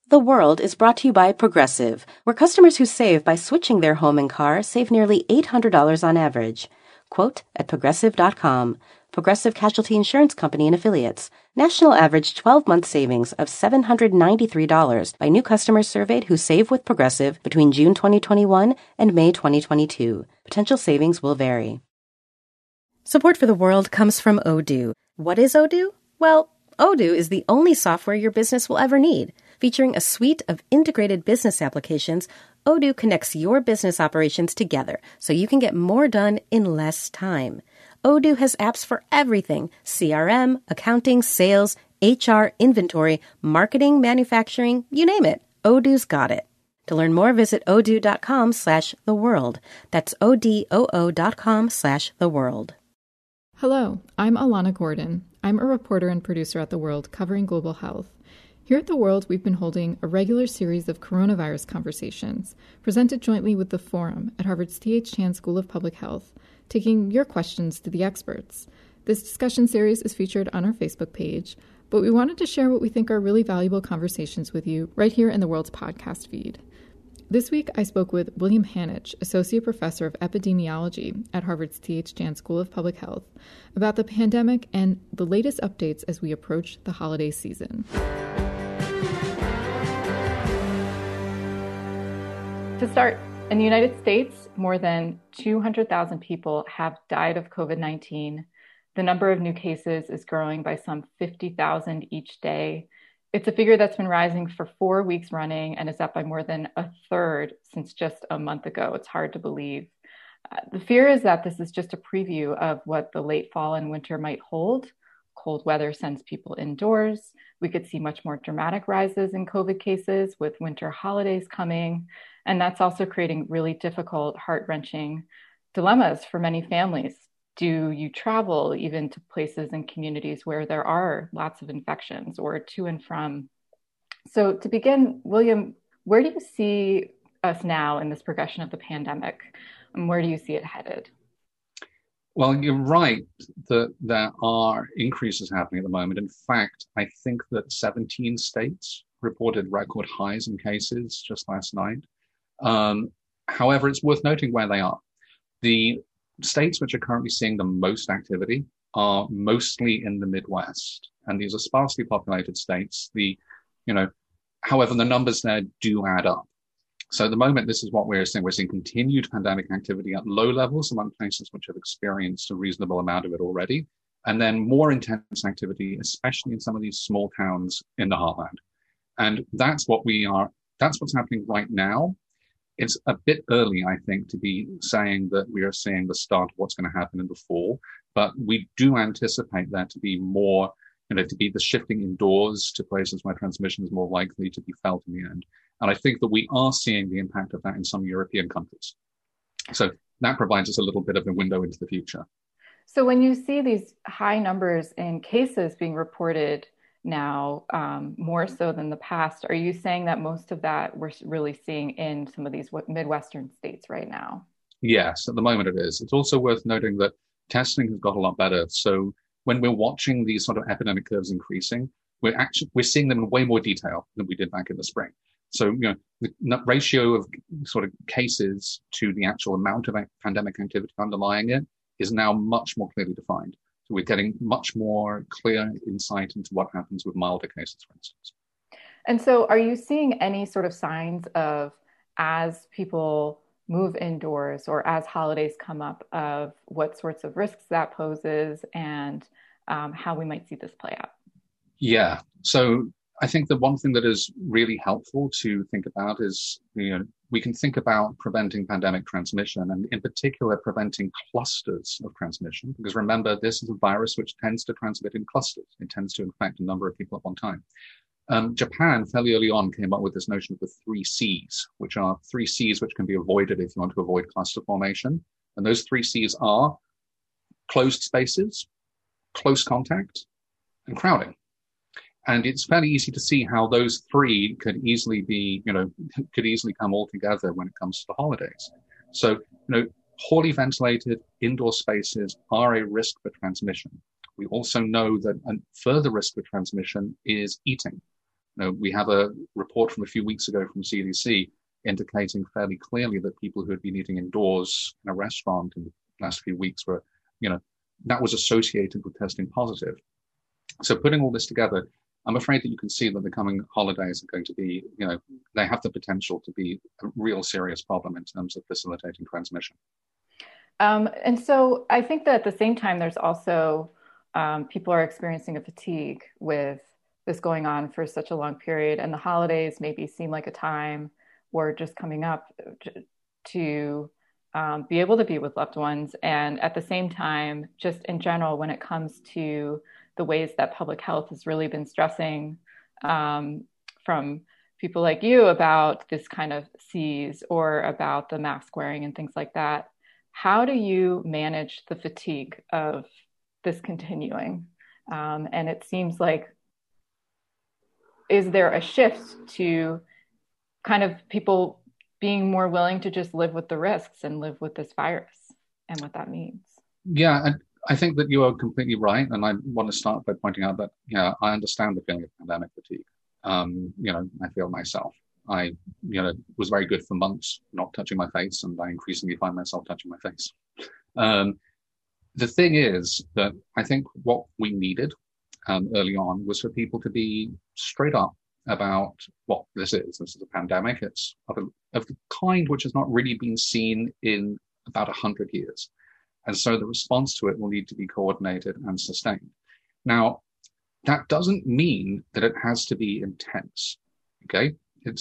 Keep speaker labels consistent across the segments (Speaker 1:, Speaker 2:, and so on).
Speaker 1: The World is brought to you by Progressive, where customers who save by switching their home and car save nearly $800 on average. Quote at Progressive.com. Progressive Casualty Insurance Company and Affiliates. National average 12-month savings of $793 by new customers surveyed who save with Progressive between June 2021 and May 2022. Potential savings will vary. Support for The World comes from Odoo. What is Odoo? Well, Odoo is the only software your business will ever need. Featuring a suite of integrated business applications, Odoo connects your business operations together so you can get more done in less time. Odoo has apps for everything: CRM, accounting, sales, HR, inventory, marketing, manufacturing, you name it. Odoo's got it. To learn more, visit odoo.com/theworld. That's odoo.com/theworld.
Speaker 2: Hello, I'm Alana Gordon. I'm a reporter and producer at The World covering global health. Here at The World, we've been holding a regular series of coronavirus conversations, presented jointly with The Forum at Harvard's T.H. Chan School of Public Health, taking your questions to the experts. This discussion series is featured on our Facebook page, but we wanted to share what we think are really valuable conversations with you right here in The World's podcast feed. This week, I spoke with William Hanich, Associate Professor of Epidemiology at Harvard's T.H. Chan School of Public Health, about the pandemic and the latest updates as we approach the holiday season. To start, in the United States, more than 200,000 people have died of COVID-19. The number of new cases is growing by some 50,000 each day. It's a figure that's been rising for 4 weeks running and is up by more than a third since just a month ago. It's hard to believe. The fear is that this is just a preview of what the late fall and winter might hold. Cold weather sends people indoors. We could see much more dramatic rises in COVID cases with winter holidays coming. And that's also creating really difficult, heart-wrenching dilemmas for many families. Do you travel even to places and communities where there are lots of infections, or to and from? So to begin, William, where do you see us now in this progression of the pandemic? And where do you see it headed?
Speaker 3: Well, you're right that there are increases happening at the moment. In fact, I think that 17 states reported record highs in cases just last night. However, it's worth noting where they are. The states which are currently seeing the most activity are mostly in the Midwest, and these are sparsely populated states. However, the numbers there do add up. So at the moment, this is what we're seeing. We're seeing continued pandemic activity at low levels among places which have experienced a reasonable amount of it already, and then more intense activity, especially in some of these small towns in the heartland. And that's what's happening right now. It's a bit early, I think, to be saying that we are seeing the start of what's going to happen in the fall, but we do anticipate there to be more, to be the shifting indoors to places where transmission is more likely to be felt in the end. And I think that we are seeing the impact of that in some European countries. So that provides us a little bit of a window into the future.
Speaker 2: So when you see these high numbers in cases being reported now, more so than the past, are you saying that most of that we're really seeing in some of these Midwestern states right now?
Speaker 3: Yes, at the moment it is. It's also worth noting that testing has got a lot better. So when we're watching these sort of epidemic curves increasing, we're seeing them in way more detail than we did back in the spring. So, the ratio of sort of cases to the actual amount of pandemic activity underlying it is now much more clearly defined. So we're getting much more clear insight into what happens with milder cases, for instance.
Speaker 2: And so are you seeing any sort of signs of, as people move indoors or as holidays come up, of what sorts of risks that poses and how we might see this play out?
Speaker 3: Yeah. So I think the one thing that is really helpful to think about is, we can think about preventing pandemic transmission, and in particular, preventing clusters of transmission. Because remember, this is a virus which tends to transmit in clusters. It tends to infect a number of people at one time. Japan, fairly early on, came up with this notion of the 3 Cs, which are 3 Cs which can be avoided if you want to avoid cluster formation. And those 3 Cs are closed spaces, close contact, and crowding. And it's fairly easy to see how those 3 could easily come all together when it comes to the holidays. So, poorly ventilated indoor spaces are a risk for transmission. We also know that a further risk for transmission is eating. We have a report from a few weeks ago from CDC indicating fairly clearly that people who had been eating indoors in a restaurant in the last few weeks were, that was associated with testing positive. So putting all this together, I'm afraid that you can see that the coming holidays are going to be, they have the potential to be a real serious problem in terms of facilitating transmission.
Speaker 2: And so I think that at the same time, there's also people are experiencing a fatigue with this going on for such a long period, and the holidays maybe seem like a time or just coming up to be able to be with loved ones. And at the same time, just in general, when it comes to the ways that public health has really been stressing from people like you about this kind of seize or about the mask wearing and things like that, how do you manage the fatigue of this continuing? And it seems like, is there a shift to kind of people being more willing to just live with the risks and live with this virus and what that means?
Speaker 3: Yeah, and I think that you are completely right. And I want to start by pointing out that, I understand the feeling of pandemic fatigue. I feel myself. I, was very good for months not touching my face, and I increasingly find myself touching my face. The thing is that I think what we needed early on was for people to be straight up about what this is. This is a pandemic. It's of the kind which has not really been seen in about 100 years. And so the response to it will need to be coordinated and sustained. Now, that doesn't mean that it has to be intense. Okay?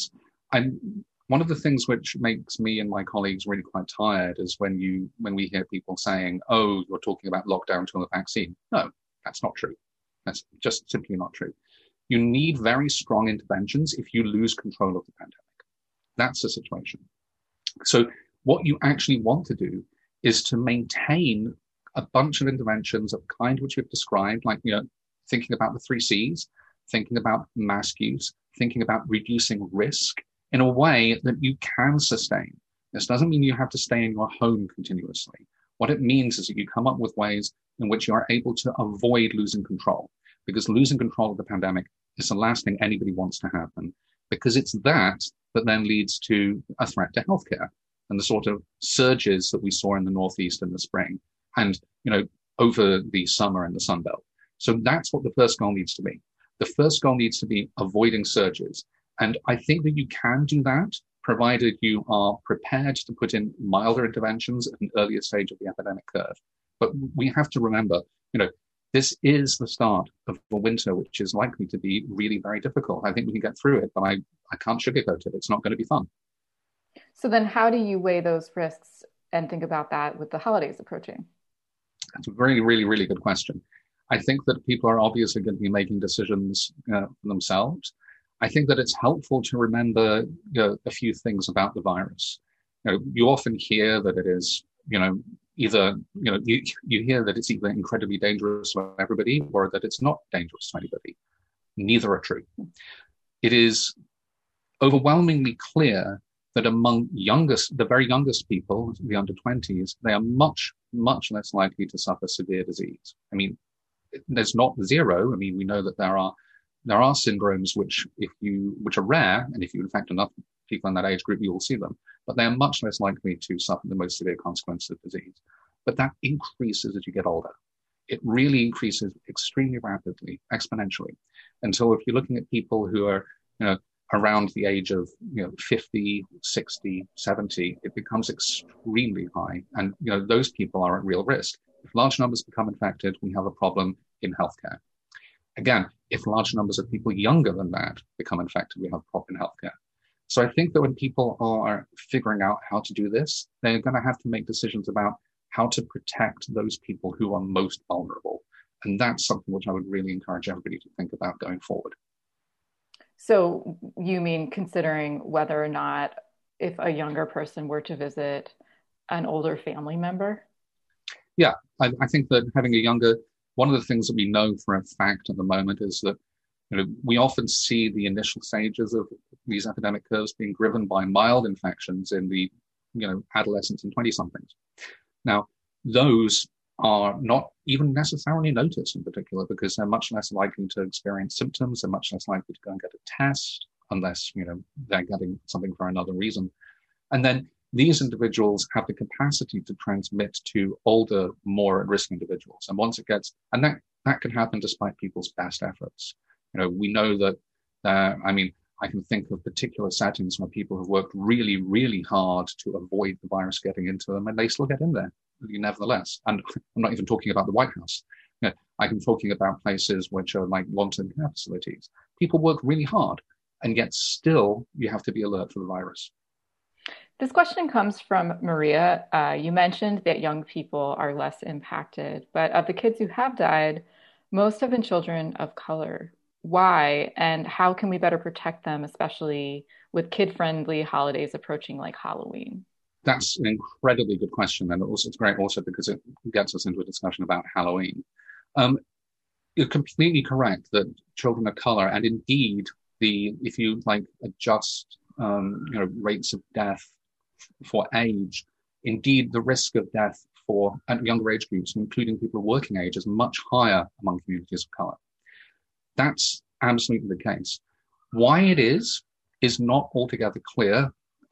Speaker 3: One of the things which makes me and my colleagues really quite tired is when we hear people saying, "Oh, you're talking about lockdown till the vaccine." No, that's not true. That's just simply not true. You need very strong interventions if you lose control of the pandemic. That's the situation. So what you actually want to do is to maintain a bunch of interventions of the kind which you've described, like, thinking about the 3 C's, thinking about mask use, thinking about reducing risk in a way that you can sustain. This doesn't mean you have to stay in your home continuously. What it means is that you come up with ways in which you are able to avoid losing control, because losing control of the pandemic is the last thing anybody wants to happen, because it's that then leads to a threat to healthcare and the sort of surges that we saw in the Northeast in the spring and, over the summer in the Sun Belt. So that's what the first goal needs to be. The first goal needs to be avoiding surges. And I think that you can do that, provided you are prepared to put in milder interventions at an earlier stage of the epidemic curve. But we have to remember, this is the start of a winter, which is likely to be really very difficult. I think we can get through it, but I can't sugarcoat it. It's not going to be fun.
Speaker 2: So then how do you weigh those risks and think about that with the holidays approaching?
Speaker 3: That's a really, really, really good question. I think that people are obviously going to be making decisions for themselves. I think that it's helpful to remember a few things about the virus. You often hear that it is, either, you hear that it's either incredibly dangerous for everybody or that it's not dangerous to anybody. Neither are true. It is overwhelmingly clear that among the very youngest people, the under 20s, they are much, much less likely to suffer severe disease. I mean, there's not zero. I mean, we know that there are syndromes which are rare, and if you infect enough people in that age group, you will see them. But they are much less likely to suffer the most severe consequences of disease. But that increases as you get older. It really increases extremely rapidly, exponentially, until if you're looking at people who are, around the age of 50, 60, 70, it becomes extremely high. And those people are at real risk. If large numbers become infected, we have a problem in healthcare. Again, if large numbers of people younger than that become infected, we have a problem in healthcare. So I think that when people are figuring out how to do this, they're going to have to make decisions about how to protect those people who are most vulnerable. And that's something which I would really encourage everybody to think about going forward.
Speaker 2: So you mean considering whether or not if a younger person were to visit an older family member?
Speaker 3: Yeah, I think that one of the things that we know for a fact at the moment is that we often see the initial stages of these epidemic curves being driven by mild infections in the adolescents and 20-somethings. Now, those are not even necessarily noticed in particular because they're much less likely to experience symptoms. They're much less likely to go and get a test unless, they're getting something for another reason. And then these individuals have the capacity to transmit to older, more at-risk individuals. And once it gets, and that can happen despite people's best efforts. We know that, I can think of particular settings where people have worked really, really hard to avoid the virus getting into them, and they still get in there, nevertheless. And I'm not even talking about the White House. I'm talking about places which are like long-term care facilities. People work really hard, and yet still you have to be alert for the virus.
Speaker 2: This question comes from Maria. You mentioned that young people are less impacted, but of the kids who have died, most have been children of color. Why, and how can we better protect them, especially with kid-friendly holidays approaching like Halloween?
Speaker 3: That's an incredibly good question, and also it's great also because it gets us into a discussion about Halloween. You're completely correct that children of color, and indeed if you adjust rates of death for age, indeed the risk of death for younger age groups, including people of working age, is much higher among communities of color. That's absolutely the case. Why it is not altogether clear.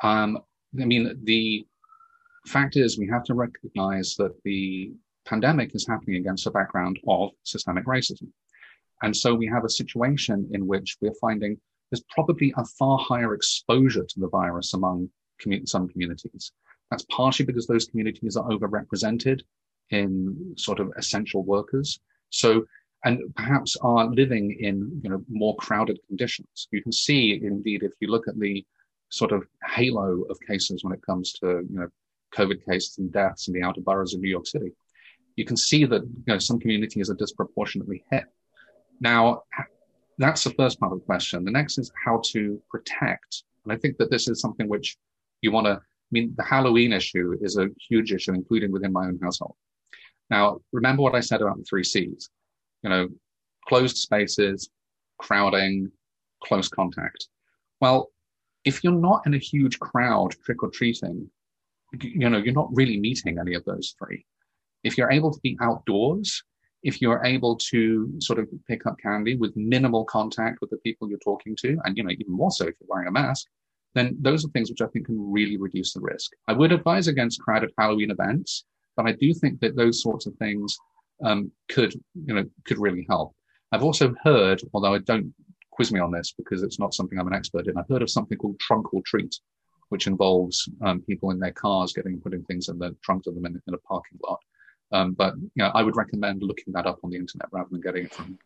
Speaker 3: The fact is we have to recognize that the pandemic is happening against a background of systemic racism. And so we have a situation in which we're finding there's probably a far higher exposure to the virus among some communities. That's partially because those communities are overrepresented in sort of essential workers. And perhaps are living in more crowded conditions. You can see, indeed, if you look at the sort of halo of cases when it comes to COVID cases and deaths in the outer boroughs of New York City, you can see that some communities are disproportionately hit. Now, that's the first part of the question. The next is how to protect. And I think that this is something which you want to. The Halloween issue is a huge issue, including within my own household. Now, remember what I said about the 3 C's. Closed spaces, crowding, close contact. Well, if you're not in a huge crowd trick-or-treating, you're not really meeting any of those 3. If you're able to be outdoors, if you're able to sort of pick up candy with minimal contact with the people you're talking to, and even more so if you're wearing a mask, then those are things which I think can really reduce the risk. I would advise against crowded Halloween events, but I do think that those sorts of things could really help. I've also heard, although don't quiz me on this because it's not something I'm an expert in, I've heard of something called trunk or treat, which involves people in their cars putting things in the trunk of them in a parking lot. But I would recommend looking that up on the internet rather than getting it from.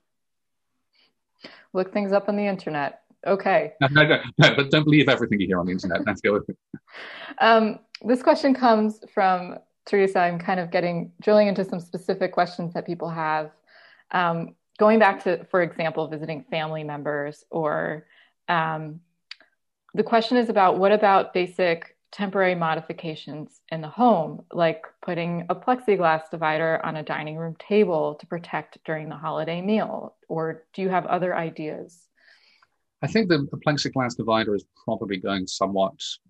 Speaker 2: Look things up on the internet. Okay.
Speaker 3: No, but don't believe everything you hear on the internet. Let's go with it.
Speaker 2: This question comes from Teresa. I'm kind of drilling into some specific questions that people have. Going back to, for example, visiting family members, or the question is about what about basic temporary modifications in the home, like putting a plexiglass divider on a dining room table to protect during the holiday meal, or do you have other ideas?
Speaker 3: I think the plexiglass divider is probably going somewhat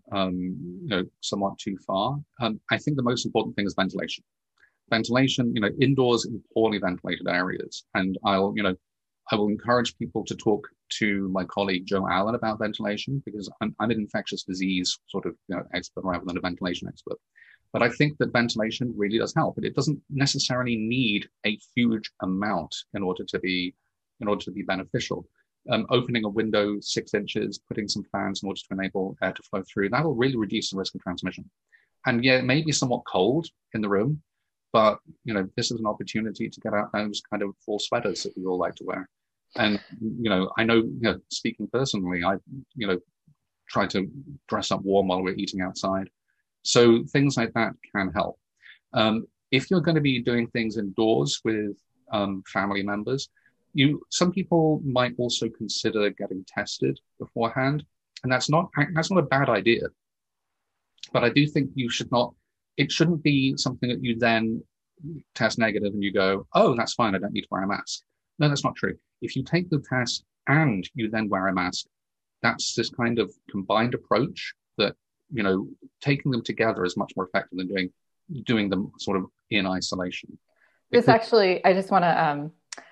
Speaker 3: too far. I think the most important thing is ventilation. Ventilation, indoors in poorly ventilated areas. And I will encourage people to talk to my colleague Joe Allen about ventilation, because I'm an infectious disease sort of expert rather than a ventilation expert. But I think that ventilation really does help. But it doesn't necessarily need a huge amount in order to be beneficial. Opening a window 6 inches, putting some fans in order to enable air to flow through, that will really reduce the risk of transmission. And yeah, it may be somewhat cold in the room, but this is an opportunity to get out those kind of full sweaters that we all like to wear. And I know, speaking personally, I try to dress up warm while we're eating outside. So things like that can help. If you're going to be doing things indoors with family members, some people might also consider getting tested beforehand, and that's not a bad idea. But I do think it shouldn't be something that you then test negative and you go, oh, that's fine, I don't need to wear a mask. No, that's not true. If you take the test and you then wear a mask, that's this kind of combined approach that, taking them together is much more effective than doing them sort of in isolation.
Speaker 2: This actually, I just want to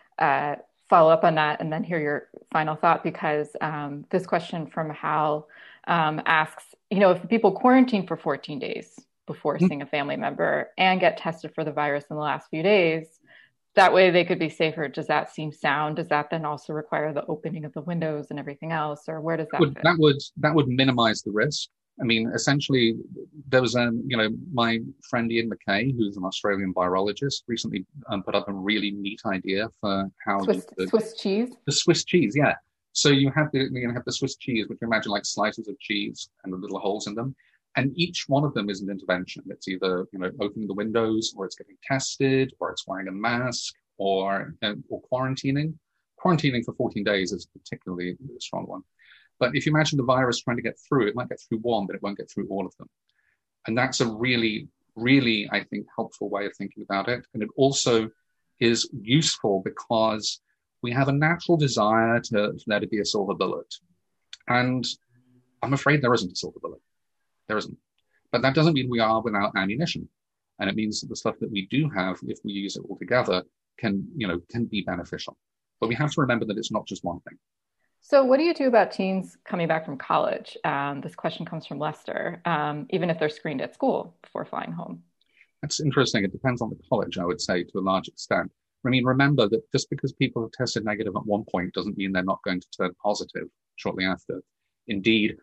Speaker 2: follow up on that and then hear your final thought, because this question from Hal asks, if people quarantine for 14 days before seeing a family member and get tested for the virus in the last few days, that way they could be safer. Does that seem sound? Does that then also require the opening of the windows and everything else, or where does that fit?
Speaker 3: That would minimize the risk. I mean, essentially, there was my friend Ian McKay, who's an Australian virologist, recently put up a really neat idea for how
Speaker 2: Swiss cheese.
Speaker 3: The Swiss cheese, yeah. So you have the Swiss cheese, which you imagine like slices of cheese and the little holes in them, and each one of them is an intervention. It's either opening the windows, or it's getting tested, or it's wearing a mask, or quarantining. Quarantining for 14 days is particularly a strong one. But if you imagine the virus trying to get through, it might get through one, but it won't get through all of them. And that's a really, really, I think, helpful way of thinking about it. And it also is useful because we have a natural desire to let it be a silver bullet. And I'm afraid there isn't a silver bullet. There isn't. But that doesn't mean we are without ammunition. And it means that the stuff that we do have, if we use it all together, can be beneficial. But we have to remember that it's not just one thing.
Speaker 2: So what do you do about teens coming back from college? This question comes from Lester, even if they're screened at school before flying home.
Speaker 3: That's interesting. It depends on the college, I would say, to a large extent. I mean, remember that just because people have tested negative at one point doesn't mean they're not going to turn positive shortly after. Indeed,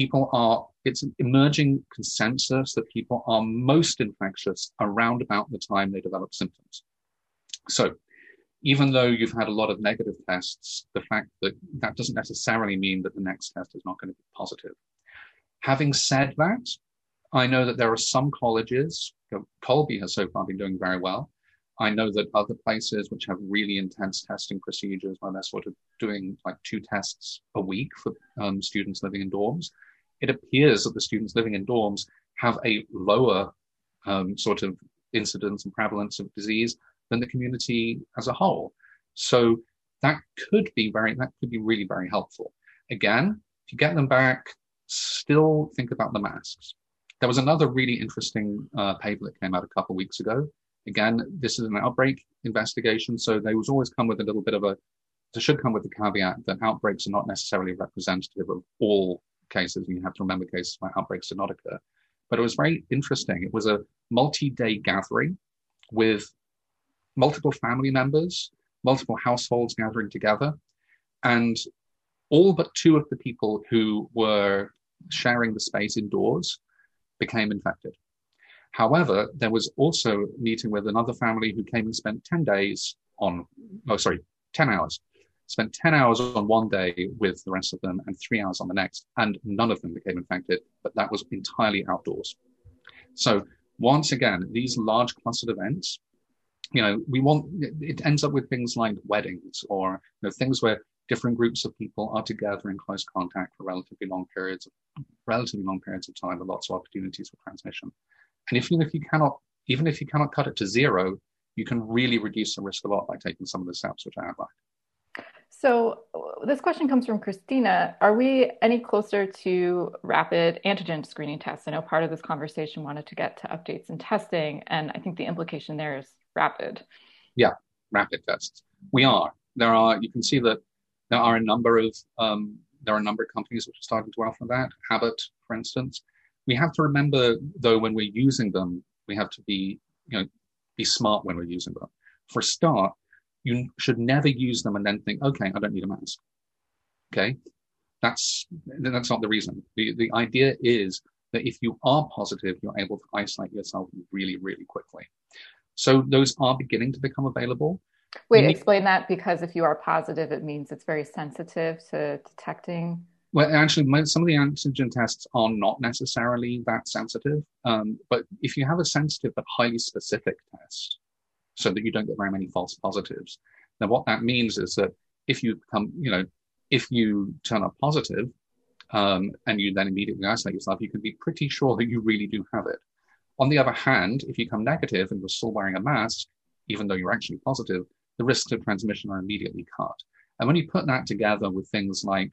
Speaker 3: it's an emerging consensus that people are most infectious around about the time they develop symptoms. So even though you've had a lot of negative tests, the fact that doesn't necessarily mean that the next test is not going to be positive. Having said that, I know that there are some colleges, Colby has so far been doing very well. I know that other places which have really intense testing procedures, where they're sort of doing like 2 tests a week for students living in dorms, it appears that the students living in dorms have a lower sort of incidence and prevalence of disease than the community as a whole. So that could be really very helpful. Again, if you get them back, still think about the masks. There was another really interesting paper that came out a couple of weeks ago. Again, this is an outbreak investigation, so they always come with they should come with the caveat that outbreaks are not necessarily representative of all cases, and you have to remember cases where outbreaks did not occur. But it was very interesting. It was a multi-day gathering with multiple family members, multiple households gathering together, and all but 2 of the people who were sharing the space indoors became infected. However, there was also a meeting with another family who came and spent 10 hours. Spent 10 hours on one day with the rest of them and 3 hours on the next, and none of them became infected, but that was entirely outdoors. So once again, these large clustered events, it ends up with things like weddings or things where different groups of people are together in close contact for relatively long periods of time, with lots of opportunities for transmission. And even if you cannot cut it to zero, you can really reduce the risk a lot by taking some of the steps which I outlined.
Speaker 2: So this question comes from Christina. Are we any closer to rapid antigen screening tests? I know part of this conversation wanted to get to updates in testing, and I think the implication there is rapid.
Speaker 3: Yeah, rapid tests. We are. You can see that there are a number of companies which are starting to offer that. Abbott, for instance. We have to remember, though, when we're using them, we have to be smart when we're using them. For a start, you should never use them and then think, okay, I don't need a mask. Okay, that's not the reason. The idea is that if you are positive, you're able to isolate yourself really, really quickly. So those are beginning to become available.
Speaker 2: Wait, explain that, because if you are positive, it means it's very sensitive to detecting.
Speaker 3: Well, actually, some of the antigen tests are not necessarily that sensitive. But if you have a sensitive but highly specific test, so that you don't get very many false positives, then what that means is that if you turn up positive, and you then immediately isolate yourself, you can be pretty sure that you really do have it. On the other hand, if you come negative and you're still wearing a mask, even though you're actually positive, the risks of transmission are immediately cut. And when you put that together with things like,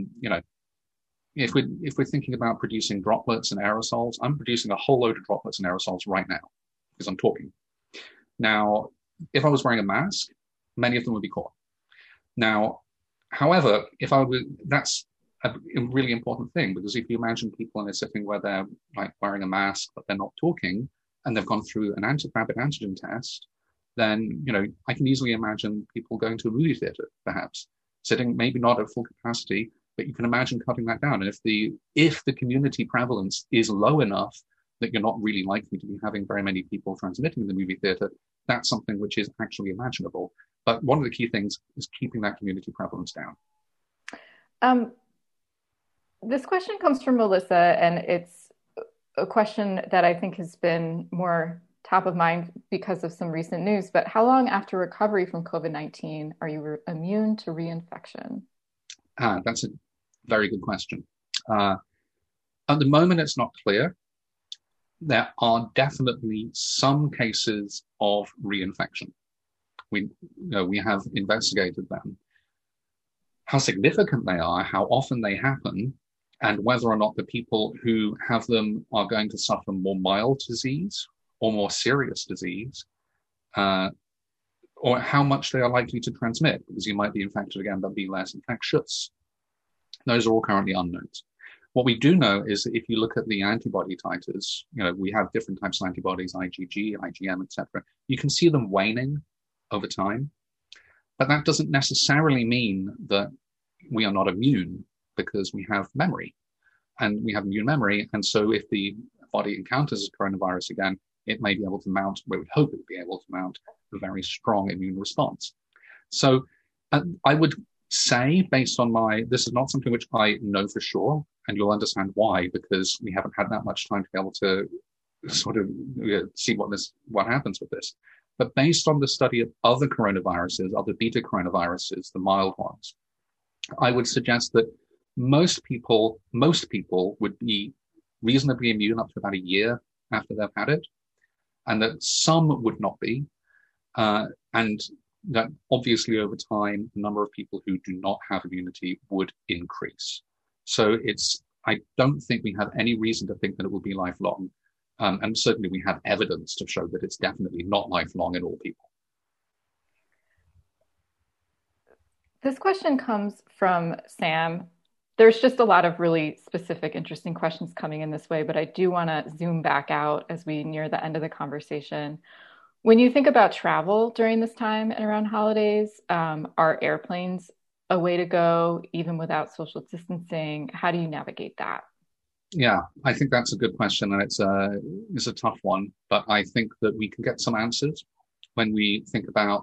Speaker 3: if we're thinking about producing droplets and aerosols, I'm producing a whole load of droplets and aerosols right now because I'm talking. Now, if I was wearing a mask, many of them would be caught. Now, however, if I were, that's a really important thing, because if you imagine people in a setting where they're like wearing a mask but they're not talking, and they've gone through an rapid antigen test, then I can easily imagine people going to a movie theater, perhaps sitting, maybe not at full capacity, but you can imagine cutting that down. And if the community prevalence is low enough that you're not really likely to be having very many people transmitting in the movie theater, that's something which is actually imaginable. But one of the key things is keeping that community prevalence down.
Speaker 2: This question comes from Melissa, and it's a question that I think has been more top of mind because of some recent news. But how long after recovery from COVID-19 are you immune to reinfection?
Speaker 3: That's a very good question. At the moment, it's not clear. There are definitely some cases of reinfection. We have investigated them. How significant they are, how often they happen, and whether or not the people who have them are going to suffer more mild disease or more serious disease, or how much they are likely to transmit, because you might be infected again but be less infectious. Those are all currently unknowns. What we do know is that if you look at the antibody titers, we have different types of antibodies, IgG, IgM, etc. You can see them waning over time, but that doesn't necessarily mean that we are not immune, because we have memory, and we have immune memory. And so if the body encounters a coronavirus again, it may be able to mount, we would hope it would be able to mount a very strong immune response. So I would say, based on this is not something which I know for sure, and you'll understand why, because we haven't had that much time to be able to sort of see what happens with this. But based on the study of other coronaviruses, other beta coronaviruses, the mild ones, I would suggest that most people would be reasonably immune up to about a year after they've had it, and that some would not be. And that obviously over time, the number of people who do not have immunity would increase. So I don't think we have any reason to think that it will be lifelong. And certainly we have evidence to show that it's definitely not lifelong in all people.
Speaker 2: This question comes from Sam. There's just a lot of really specific, interesting questions coming in this way, but I do want to zoom back out as we near the end of the conversation. When you think about travel during this time and around holidays, are airplanes a way to go, even without social distancing? How do you navigate that?
Speaker 3: Yeah, I think that's a good question, and it's a tough one, but I think that we can get some answers when we think about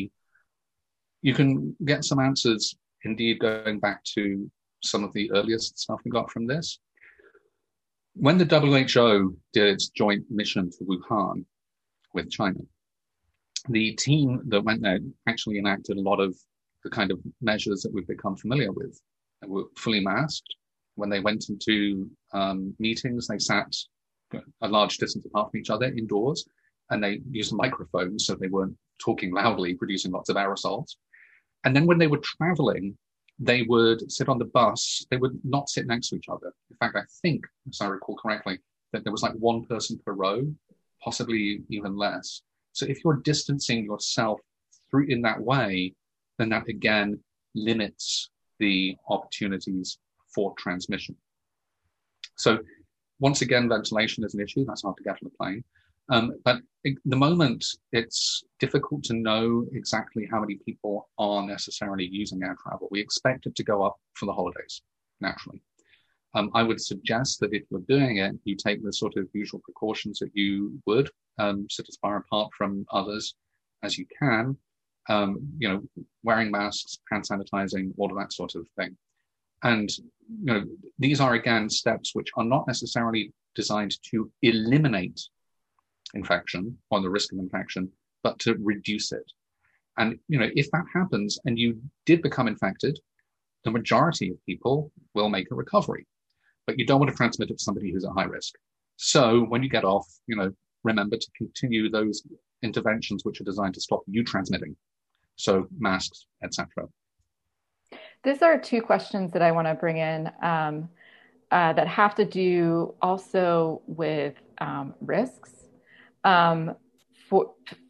Speaker 3: you can get some answers, indeed, going back to some of the earliest stuff we got from this. When the WHO did its joint mission to Wuhan with China, the team that went there actually enacted a lot of the kind of measures that we've become familiar with. They were fully masked. When they went into meetings, they sat a large distance apart from each other indoors, and they used microphones so they weren't talking loudly, producing lots of aerosols. And then when they were traveling, they would sit on the bus. They would not sit next to each other. In fact, I think, as I recall correctly, that there was like one person per row, possibly even less. So if you're distancing yourself through in that way, then that again limits the opportunities for transmission. So once again, ventilation is an issue. That's hard to get on a plane. But at the moment, it's difficult to know exactly how many people are necessarily using air travel. We expect it to go up for the holidays, naturally. I would suggest that if you're doing it, you take the sort of usual precautions that you would, sit as far apart from others as you can, wearing masks, hand sanitizing, all of that sort of thing. And, these are, again, steps which are not necessarily designed to eliminate infection or the risk of infection, but to reduce it. And, if that happens and you did become infected, the majority of people will make a recovery, but you don't want to transmit it to somebody who's at high risk. So when you get off, remember to continue those interventions which are designed to stop you transmitting. So masks, etc.
Speaker 2: These are two questions that I want to bring in that have to do also with risks.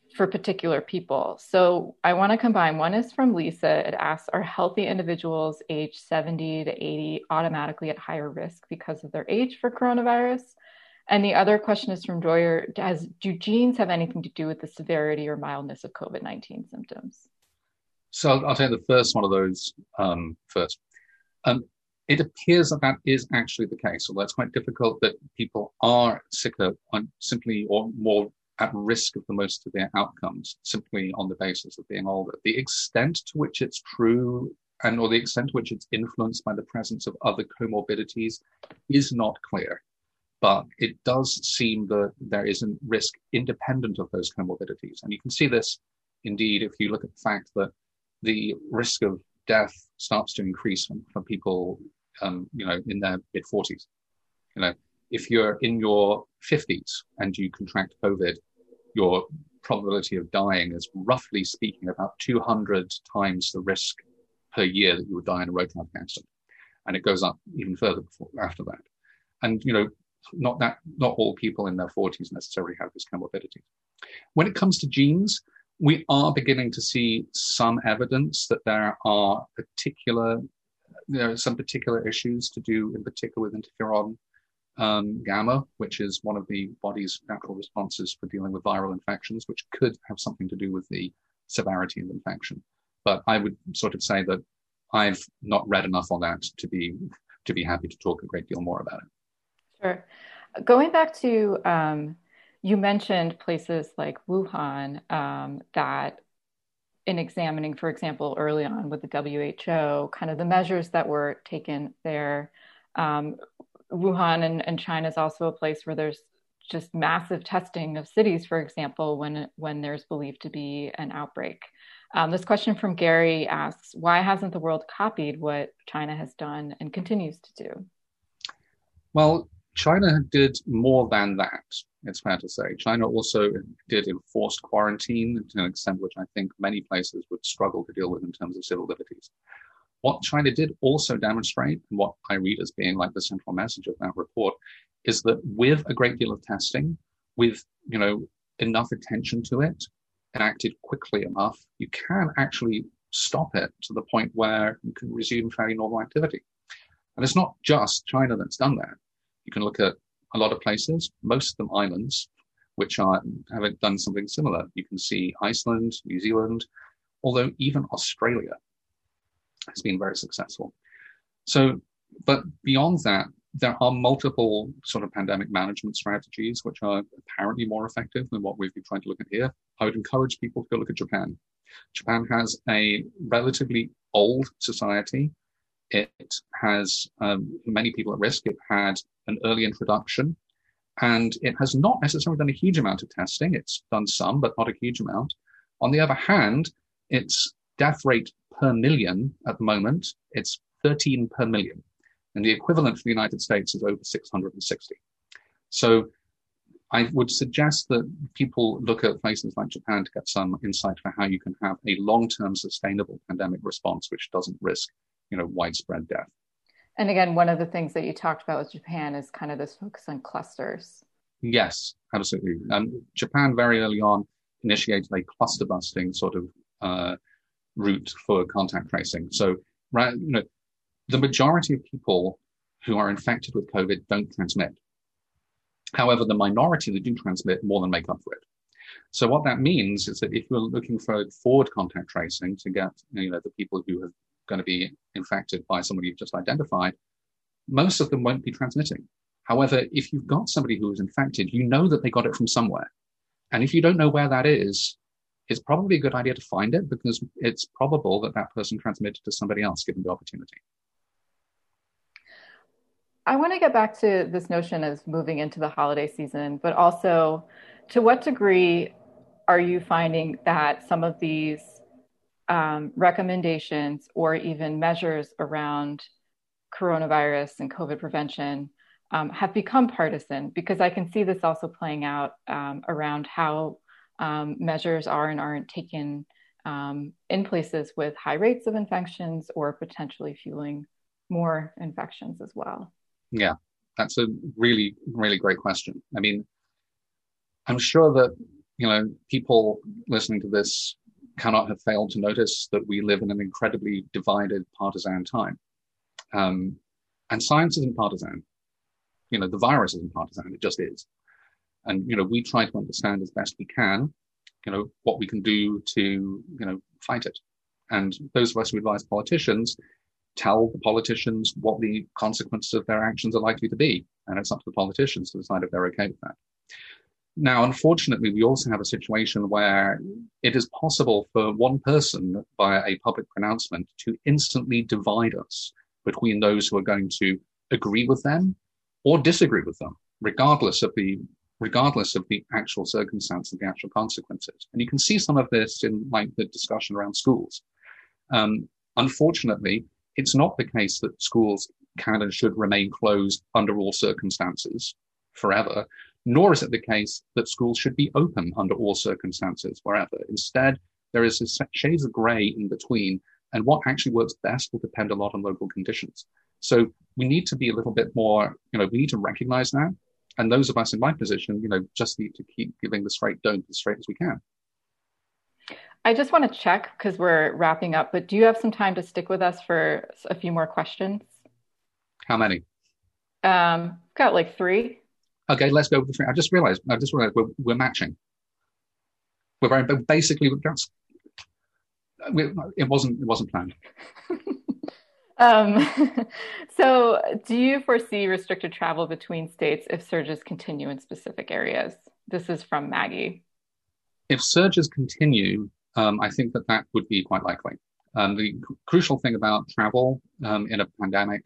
Speaker 2: for particular people. So I want to combine. One is from Lisa. It asks, are healthy individuals aged 70 to 80 automatically at higher risk because of their age for coronavirus? And the other question is from Joyer. Do genes have anything to do with the severity or mildness of COVID-19 symptoms?
Speaker 3: So I'll take the first one of those first. It appears that that is actually the case, although it's quite difficult that people are sicker simply or more at risk of the most severe outcomes simply on the basis of being older. The extent to which it's true or the extent to which it's influenced by the presence of other comorbidities is not clear. But it does seem that there is a risk independent of those comorbidities. And you can see this, indeed, if you look at the fact that the risk of death starts to increase for people, in their mid-40s. If you're in your 50s and you contract COVID, your probability of dying is, roughly speaking, about 200 times the risk per year that you would die in a road traffic accident. And it goes up even further after that. And, not all people in their 40s necessarily have this comorbidity. When it comes to genes, we are beginning to see some evidence that there are some particular issues to do in particular with interferon gamma, which is one of the body's natural responses for dealing with viral infections, which could have something to do with the severity of infection. But I would sort of say that I've not read enough on that to be happy to talk a great deal more about it.
Speaker 2: Sure. Going back to, you mentioned places like Wuhan, that in examining, for example, early on with the WHO, kind of the measures that were taken there. Wuhan and China is also a place where there's just massive testing of cities, for example, when there's believed to be an outbreak. This question from Gary asks, why hasn't the world copied what China has done and continues to do?
Speaker 3: Well, China did more than that, it's fair to say. China also did enforced quarantine to an extent which I think many places would struggle to deal with in terms of civil liberties. What China did also demonstrate, and what I read as being like the central message of that report, is that with a great deal of testing, with enough attention to it, and acted quickly enough, you can actually stop it to the point where you can resume fairly normal activity. And it's not just China that's done that. You can look at a lot of places, most of them islands, which haven't done something similar. You can see Iceland, New Zealand, although even Australia has been very successful. So, but beyond that, there are multiple sort of pandemic management strategies which are apparently more effective than what we've been trying to look at here. I would encourage people to go look at Japan. Japan has a relatively old society. It has many people at risk. It had an early introduction, and it has not necessarily done a huge amount of testing. It's done some, but not a huge amount. On the other hand, its death rate per million at the moment, it's 13 per million. And the equivalent for the United States is over 660. So I would suggest that people look at places like Japan to get some insight for how you can have a long-term sustainable pandemic response, which doesn't risk, widespread death.
Speaker 2: And again, one of the things that you talked about with Japan is kind of this focus on clusters.
Speaker 3: Yes, absolutely. Japan very early on initiated a cluster busting sort of route for contact tracing. So, the majority of people who are infected with COVID don't transmit. However, the minority that do transmit more than make up for it. So what that means is that if you're looking for forward contact tracing to get, the people who are going to be infected by somebody you've just identified, most of them won't be transmitting. However, if you've got somebody who is infected, you know that they got it from somewhere. And if you don't know where that is, it's probably a good idea to find it because it's probable that that person transmitted to somebody else given the opportunity.
Speaker 2: I want to get back to this notion of moving into the holiday season, but also to what degree are you finding that some of these recommendations or even measures around coronavirus and COVID prevention have become partisan? Because I can see this also playing out around how measures are and aren't taken in places with high rates of infections or potentially fueling more infections as well.
Speaker 3: Yeah, that's a really, really great question. I mean, I'm sure that, people listening to this cannot have failed to notice that we live in an incredibly divided, partisan time. And science isn't partisan. The virus isn't partisan, it just is. And, we try to understand as best we can, what we can do to, fight it. And those of us who advise politicians tell the politicians what the consequences of their actions are likely to be. And it's up to the politicians to decide if they're okay with that. Now, unfortunately, we also have a situation where it is possible for one person via a public pronouncement to instantly divide us between those who are going to agree with them or disagree with them, regardless of the actual circumstance of the actual consequences. And you can see some of this in the discussion around schools. Unfortunately, it's not the case that schools can and should remain closed under all circumstances forever, nor is it the case that schools should be open under all circumstances wherever. Instead, there is shades of grey in between, and what actually works best will depend a lot on local conditions. So we need to be a little bit more, we need to recognize that. And those of us in my position, just need to keep giving the straight don't as straight as we can.
Speaker 2: I just want to check, because we're wrapping up, but do you have some time to stick with us for a few more questions?
Speaker 3: How many?
Speaker 2: Got like 3.
Speaker 3: Okay, let's go with the 3. I just realized we're matching. We're very basically, it wasn't planned.
Speaker 2: So do you foresee restricted travel between states if surges continue in specific areas? This is from Maggie.
Speaker 3: If surges continue, I think that would be quite likely. The crucial thing about travel in a pandemic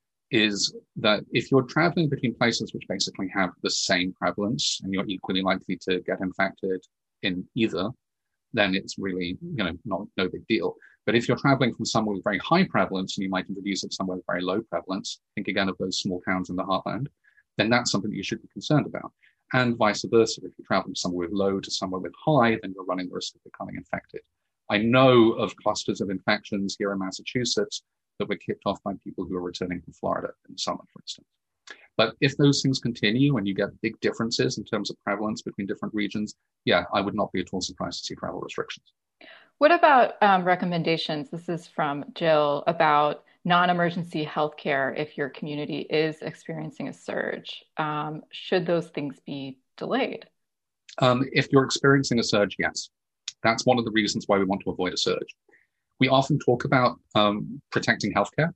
Speaker 3: is that if you're traveling between places which basically have the same prevalence and you're equally likely to get infected in either, then it's really, no big deal. But if you're traveling from somewhere with very high prevalence and you might introduce it somewhere with very low prevalence, think again of those small towns in the heartland, then that's something that you should be concerned about. And vice versa, if you're traveling somewhere with low to somewhere with high, then you're running the risk of becoming infected. I know of clusters of infections here in Massachusetts that were kicked off by people who are returning from Florida in the summer, for instance. But if those things continue and you get big differences in terms of prevalence between different regions, yeah, I would not be at all surprised to see travel restrictions.
Speaker 2: What about recommendations? This is from Jill about non-emergency healthcare if your community is experiencing a surge. Should those things be delayed?
Speaker 3: If you're experiencing a surge, yes. That's one of the reasons why we want to avoid a surge. We often talk about protecting healthcare,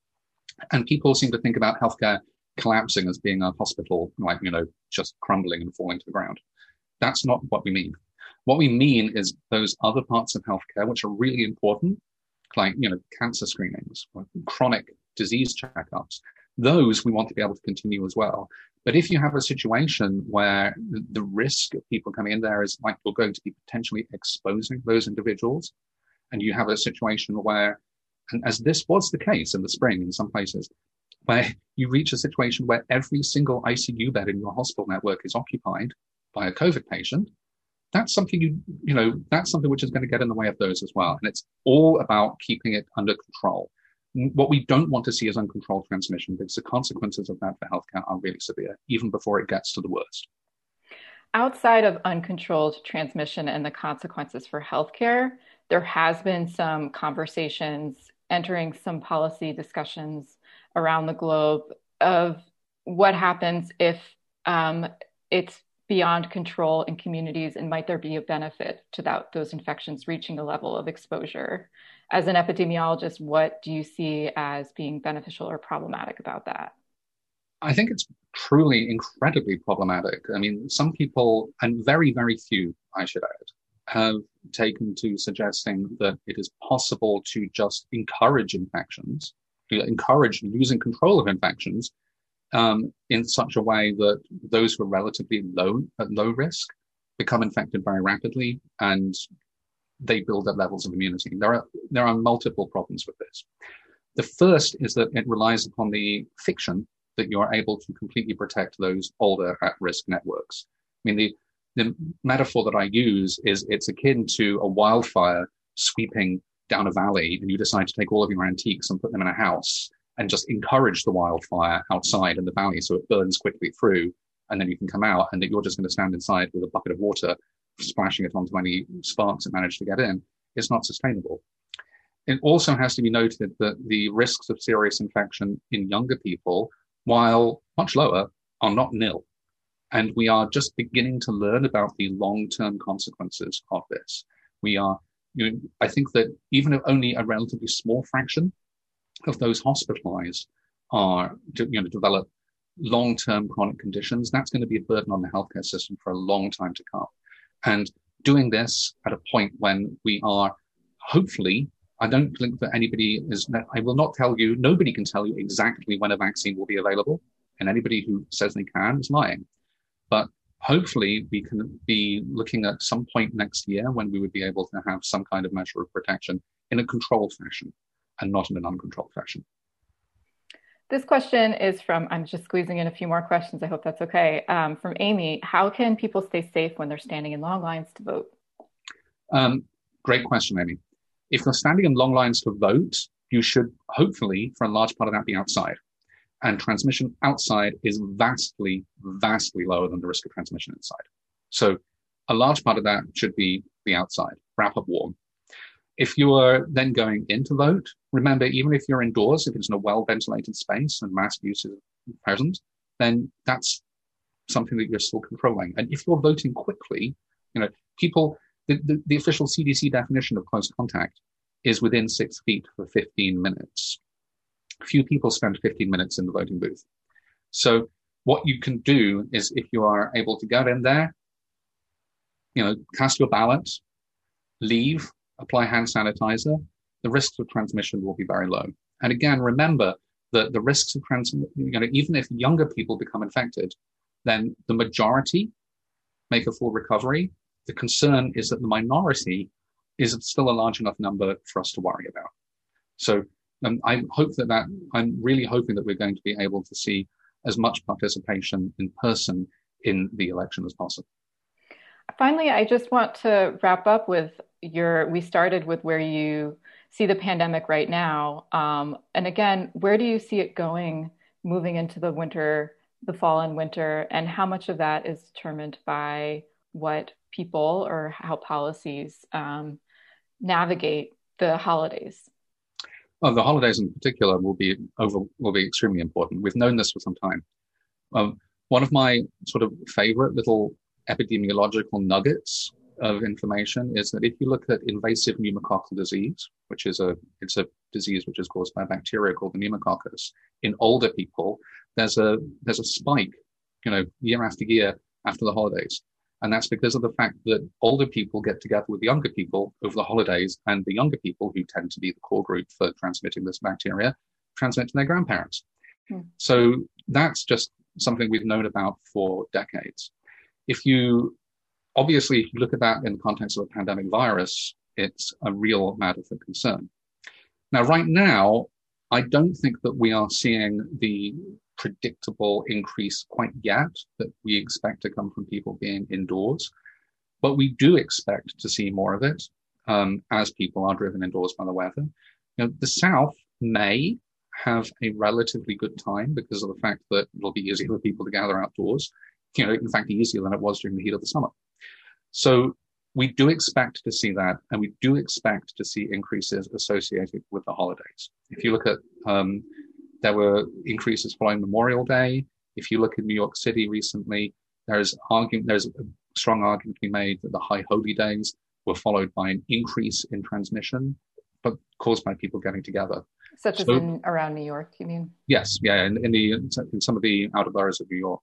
Speaker 3: and people seem to think about healthcare collapsing as being a hospital, just crumbling and falling to the ground. That's not what we mean. What we mean is those other parts of healthcare which are really important, like, cancer screenings, chronic disease checkups. Those we want to be able to continue as well. But if you have a situation where the risk of people coming in there is like you're going to be potentially exposing those individuals, and you have a situation where, and as this was the case in the spring in some places, where you reach a situation where every single ICU bed in your hospital network is occupied by a COVID patient, that's something that's something which is going to get in the way of those as well. And it's all about keeping it under control. What we don't want to see is uncontrolled transmission, because the consequences of that for healthcare are really severe, even before it gets to the worst.
Speaker 2: Outside of uncontrolled transmission and the consequences for healthcare, there has been some conversations entering some policy discussions around the globe of what happens if it's beyond control in communities, and might there be a benefit to those infections reaching a level of exposure? As an epidemiologist, what do you see as being beneficial or problematic about that?
Speaker 3: I think it's truly incredibly problematic. I mean, some people, and very, very few, I should add, have taken to suggesting that it is possible to just encourage infections, encourage losing control of infections, in such a way that those who are relatively at low risk become infected very rapidly, and they build up levels of immunity. There are multiple problems with this. The first is that it relies upon the fiction that you are able to completely protect those older at-risk networks. I mean, the metaphor that I use is it's akin to a wildfire sweeping down a valley, and you decide to take all of your antiques and put them in a house and just encourage the wildfire outside in the valley so it burns quickly through, and then you can come out, and that you're just going to stand inside with a bucket of water splashing it onto any sparks it managed to get in, is not sustainable. It also has to be noted that the risks of serious infection in younger people, while much lower, are not nil. And we are just beginning to learn about the long-term consequences of this. I think that even if only a relatively small fraction of those hospitalized develop long-term chronic conditions, that's going to be a burden on the healthcare system for a long time to come. And doing this at a point when we are hopefully, I don't think that I will not tell you, nobody can tell you exactly when a vaccine will be available, and anybody who says they can is lying. But hopefully we can be looking at some point next year when we would be able to have some kind of measure of protection in a controlled fashion and not in an uncontrolled fashion.
Speaker 2: This question is from, I'm just squeezing in a few more questions. I hope that's okay. From Amy, how can people stay safe when they're standing in long lines to vote?
Speaker 3: Great question, Amy. If you're standing in long lines to vote, you should hopefully, for a large part of that, be outside. And transmission outside is vastly, vastly lower than the risk of transmission inside. So a large part of that should be the outside, wrap up warm. If you are then going in to vote, remember, even if you're indoors, if it's in a well-ventilated space and mask use is present, then that's something that you're still controlling. And if you're voting quickly, the official CDC definition of close contact is within 6 feet for 15 minutes. Few people spend 15 minutes in the voting booth. So what you can do is, if you are able to get in there, cast your ballot, leave, apply hand sanitizer, the risks of transmission will be very low. And again, remember that the risks of transmission, even if younger people become infected, then the majority make a full recovery. The concern is that the minority is still a large enough number for us to worry about. So I hope I'm really hoping that we're going to be able to see as much participation in person in the election as possible.
Speaker 2: Finally, I just want to wrap up with we started with where you see the pandemic right now. And again, where do you see it going moving into the winter, the fall and winter, and how much of that is determined by what people or how policies navigate the holidays?
Speaker 3: Well, the holidays in particular will be extremely important. We've known this for some time. One of my sort of favorite little epidemiological nuggets of information is that if you look at invasive pneumococcal disease, it's a disease which is caused by a bacteria called the pneumococcus, in older people, there's a spike, year after year after the holidays. And that's because of the fact that older people get together with younger people over the holidays, and the younger people, who tend to be the core group for transmitting this bacteria, transmit to their grandparents. So that's just something we've known about for decades. If you look at that in the context of a pandemic virus, it's a real matter for concern. Now, right now, I don't think that we are seeing the predictable increase quite yet that we expect to come from people being indoors, but we do expect to see more of it as people are driven indoors by the weather. The South may have a relatively good time because of the fact that it'll be easier for people to gather outdoors, in fact, easier than it was during the heat of the summer. So we do expect to see that, and we do expect to see increases associated with the holidays. If you look at, there were increases following Memorial Day. If you look at New York City recently, there's a strong argument to be made that the high holy days were followed by an increase in transmission, but caused by people getting together.
Speaker 2: Such as around New York, you mean?
Speaker 3: Yes, yeah, in some of the outer boroughs of New York.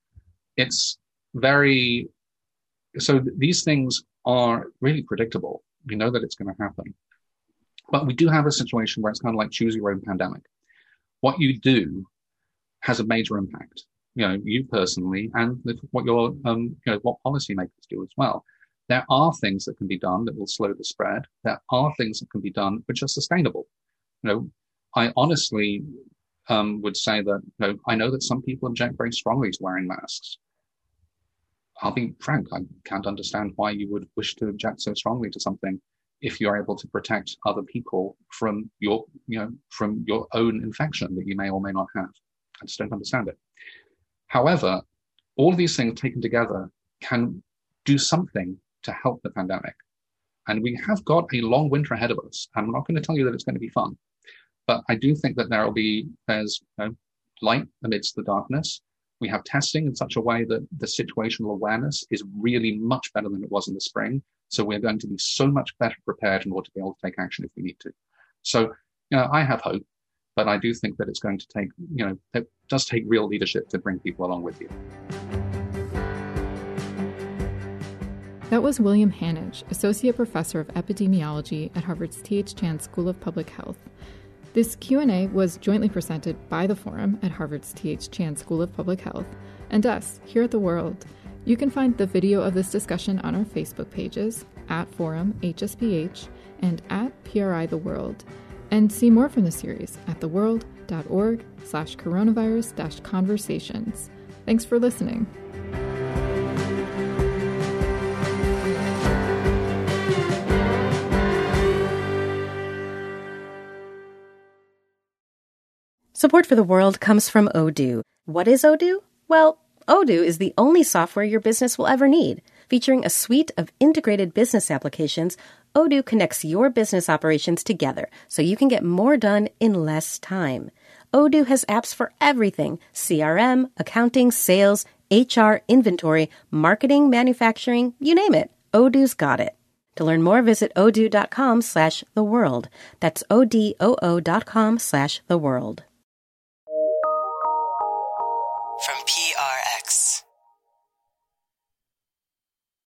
Speaker 3: So these things are really predictable. We know that it's going to happen. But we do have a situation where it's kind of like choose your own pandemic. What you do has a major impact, you personally, and what what policymakers do as well. There are things that can be done that will slow the spread. There are things that can be done which are sustainable. I honestly would say that I know that some people object very strongly to wearing masks. I'll be frank, I can't understand why you would wish to object so strongly to something if you're able to protect other people from your own infection that you may or may not have. I just don't understand it. However, all of these things taken together can do something to help the pandemic. And we have got a long winter ahead of us. I'm not going to tell you that it's going to be fun, but I do think that there's light amidst the darkness. We have testing in such a way that the situational awareness is really much better than it was in the spring. So we're going to be so much better prepared in order to be able to take action if we need to. So, I have hope, but I do think that it's going to take, it does take real leadership to bring people along with you.
Speaker 2: That was William Hanich, Associate Professor of Epidemiology at Harvard's T.H. Chan School of Public Health. This Q&A was jointly presented by the Forum at Harvard's T.H. Chan School of Public Health and us here at The World. You can find the video of this discussion on our Facebook pages at Forum HSPH and at PRI The World, and see more from the series at theworld.org/coronavirus-conversations. Thanks for listening.
Speaker 1: Support for The World comes from Odoo. What is Odoo? Well, Odoo is the only software your business will ever need. Featuring a suite of integrated business applications, Odoo connects your business operations together so you can get more done in less time. Odoo has apps for everything: CRM, accounting, sales, HR, inventory, marketing, manufacturing, you name it. Odoo's got it. To learn more, visit odoo.com/theworld. That's odoo.com/theworld.